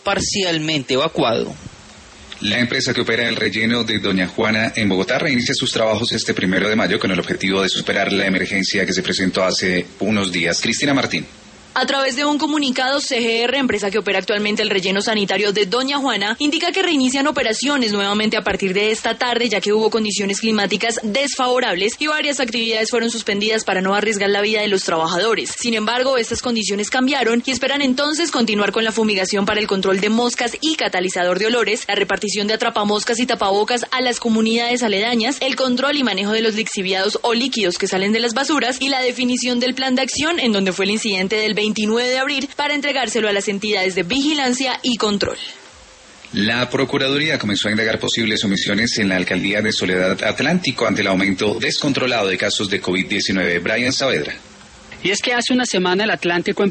parcialmente evacuado. La empresa que opera el relleno de Doña Juana en Bogotá reinicia sus trabajos este 1 de mayo con el objetivo de superar la emergencia que se presentó hace unos días. Cristina Martín. A través de un comunicado, CGR, empresa que opera actualmente el relleno sanitario de Doña Juana, indica que reinician operaciones nuevamente a partir de esta tarde, ya que hubo condiciones climáticas desfavorables y varias actividades fueron suspendidas para no arriesgar la vida de los trabajadores. Sin embargo, estas condiciones cambiaron y esperan entonces continuar con la fumigación para el control de moscas y catalizador de olores, la repartición de atrapamoscas y tapabocas a las comunidades aledañas, el control y manejo de los lixiviados o líquidos que salen de las basuras y la definición del plan de acción en donde fue el incidente del 29 de abril para entregárselo a las entidades de vigilancia y control. La Procuraduría comenzó a indagar posibles omisiones en la alcaldía de Soledad Atlántico ante el aumento descontrolado de casos de COVID-19. Brian Saavedra. Y es que hace una semana el Atlántico